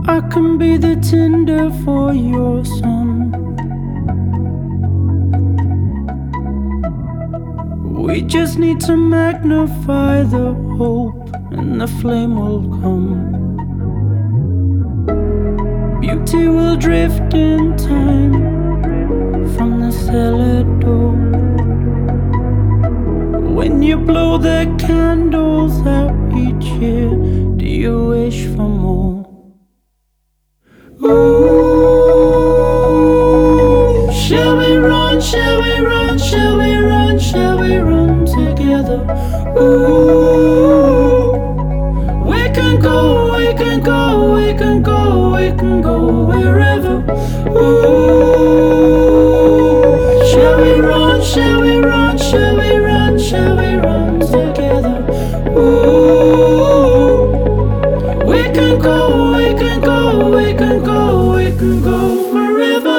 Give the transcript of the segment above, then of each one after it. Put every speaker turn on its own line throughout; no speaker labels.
I can be the tinder for your sun. We just need to magnify the hope, and the flame will come. Beauty will drift in time from the cellar door. When you blow the candles out each year, do you wish for more? Ooh, shall we run, shall we run, shall we run, shall we run together? Ooh, we can go, we can go, we can go, we can go wherever. Ooh, shall we run, shall we run, shall we run, shall we run together? Ooh, we can go, we can go, we can go, we can go forever.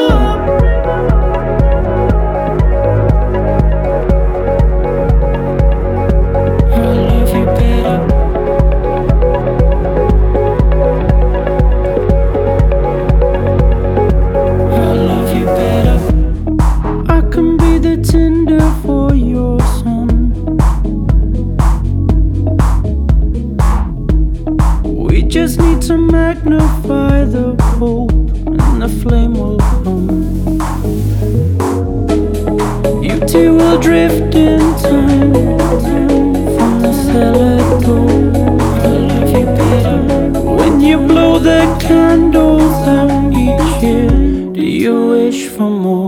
I love you better. I love you better. I can be the tinder for your sun. We just need to magnify the hope, and the flame will come. Beauty will drift in time from the cellar door. I love you better. When you blow the candles out each year, do you wish for more?